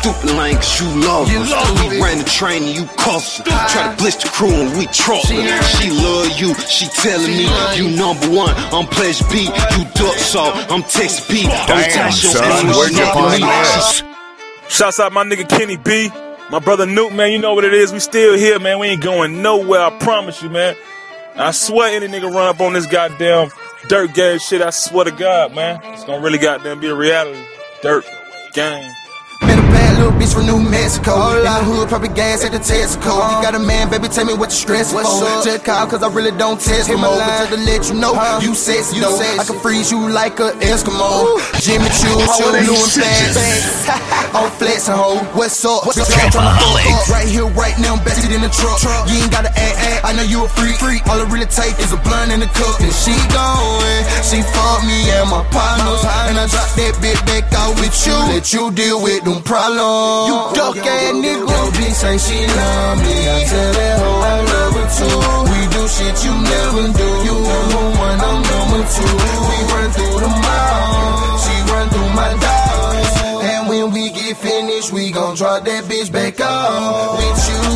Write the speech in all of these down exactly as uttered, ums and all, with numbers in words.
stupid lame cause you love her. We ran the train and you cost her. Try to blitz the crew and we trust her. She love you, she telling me you number one. I'm Pleasure B, you duck salt. I'm Texas P. Damn, son, where'd you find that? Shouts out my nigga Kenny B, my brother Nuke, man. You know what it is. We still here, man. We ain't going nowhere. I promise you, man. I swear any nigga run up on this goddamn dirt gang shit, I swear to God, man. It's gonna really goddamn be a reality. Dirt gang. Met a bad little bitch from New Mexico. In the hood, probably gas at the Texaco. You got a man, baby, tell me what you stressing for. Just call, cause I really don't test him over. Just to let you know, you sexy though. I can freeze you like a Eskimo. Jimmy Choo, Choo, new and fast. I'm flexing, ho. What's up? What's up? Right here, right now, I'm bested in the truck. You ain't gotta act, act. I know you a freak. All it really take is a blunt in the cup. And she going, she fuck me and my partners. And I drop that bitch back out with you. Let you deal with them problems. You duck ass nigga. Yo, bitch say she love me. I tell that hoe I love her too. We do shit you never do. You number one, I'm number two. We run through the mall. She run through my dogs. And when we get finished, we gon' drop that bitch back off with you.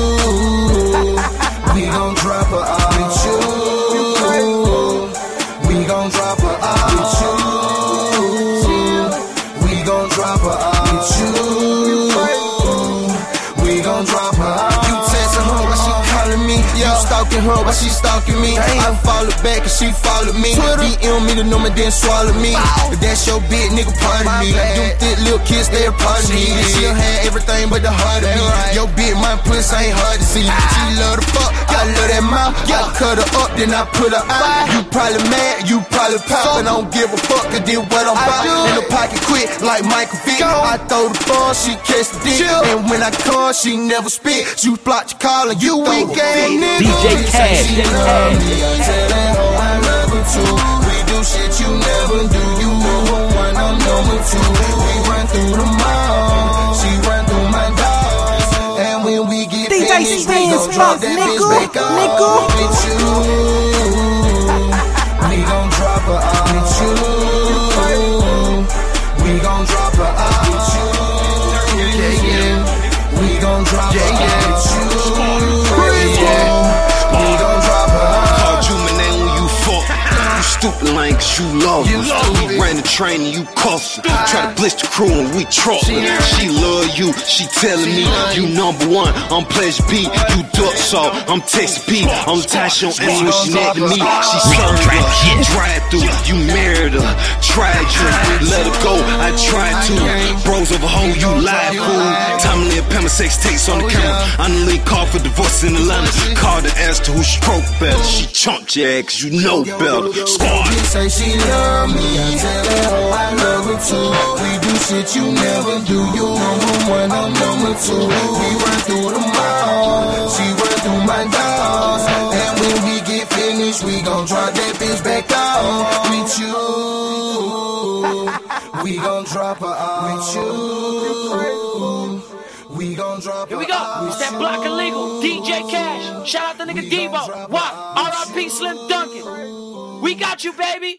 We gon' drop her off with you. We gon' drop her off with you. We gon' drop her off. We gon' drop her out. You texting her while she calling me. You stalking her while she stalking me. I follow back and she follow me. D M me the number, then swallow me. If that's your big nigga, pardon me. Them thick little kids, they a part of me. She'll have everything but the heart of me. Your big mind pussy ain't hard to see. She love the fuck, I love that mouth. I cut her up, then I put her out. You probably mad, you probably pop, and I don't give a fuck, cause this what I'm about. In the pocket quick, like Michael Vick. I throw the ball, she catch the dick. And when I come, she never spit. You block your call and you weak ass nigga. D J Cash, D J Cash. I tell that hoe I love her too. We do shit you never do. You number one, I'm number two. We run through the mall. She run through my dogs. And when we get D J finished, we gon' drop that bitch back off with you. We gon' drop her off with you. We gon' drop her off with you. Yeah, yeah. We gon' drop her off with you. We gon' drop her off. Called you my name when you fuck. You stupid lame cause you love her. We ran the train and you cost her. Try to blitz the crew and we trust her. She love you, she telling me you number one. I'm Pleasure B, you duck salt. I'm Texas P. I'm the time she don't answer when she next to me. She served her, drive through. You married her, tried you, let her go. I tried to. Bros over hoe, you lied fool. Time to live Pamela sex tapes on the camera. I'm the lead call for divorce in Atlanta. Called to ask her who stroke better. She chumped your ass cause you know better. Squad. She say she love me. I tell that hoe I love her too. We do shit you never do. You number one, I'm number two. We run through the mall. She run through my dogs. And when we get finished, we gon' drop that bitch back off with you. We gon' drop her off with you. We gon' drop her. Here we go. It's that block illegal. D J Cash. Shout out the nigga Debo. What? R I P Slim Duncan. We got you, baby.